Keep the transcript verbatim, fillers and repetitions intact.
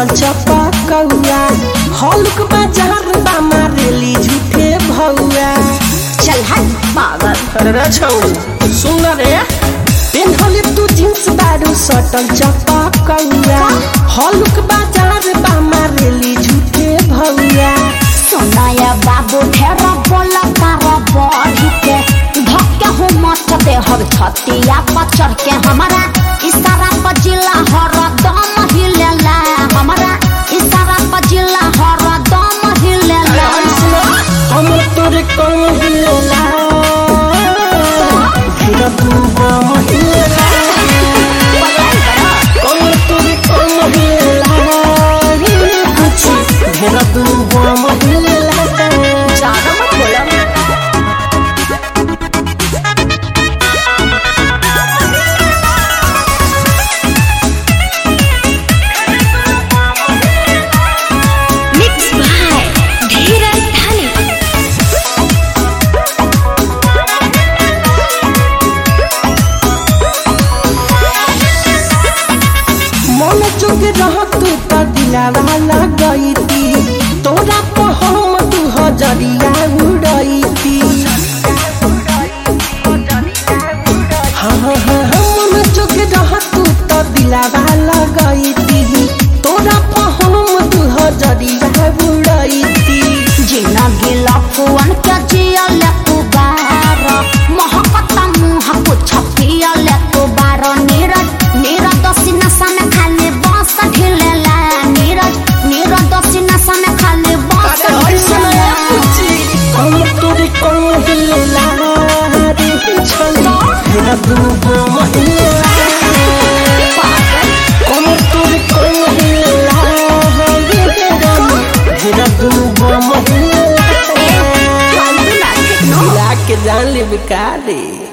सटल चपकौआ हल्क बाजार बा मारेली झूठे भौआ। चल हट पागल। अरे छौ सुन रे पेन्हले तू जींस बारू सटल चपकौआ हल्क बाजार बा मारेली झूठे भौआ। सोनाया बाबू ढेर बोला तारा बढ़ी के धक्के हो मच दे हर छतिया पर चढ़ के हमारा इशारा पर जिला हर दम हिलेला हमारा इशारा पर जिला हर दम हिलेला। हम तोरे कम हिलेला फिर तू बम हिलेला हम तोरे कम हिलेला कुछ फिर तू बम हिलेला। ज्यादा मत बोला। जोगे रहत तो दिलावा लगैती तोरा पर हम तू हजरिया उड़ैती। हाँ हाँ हाँ हम जोगे रहत तो दिलावा लगैती तोरा पर हम तू हजरिया उड़ैती। जिना गिला फुवन के जिया ले तू बार मोहब्बत मुँह कुछ पिया ले तू बार नीरज नीरज दोषी नशा में खाली बस ढिलेला नीरज नीरज दोषी नशा में खाली बस ढिलेला। हम तोरे कम हिलेला रे छलो हेरा तू बम हिलेला हम तोरे कम हिलेला हेरा तू बम हिलेला। के जान ले बेकार रे।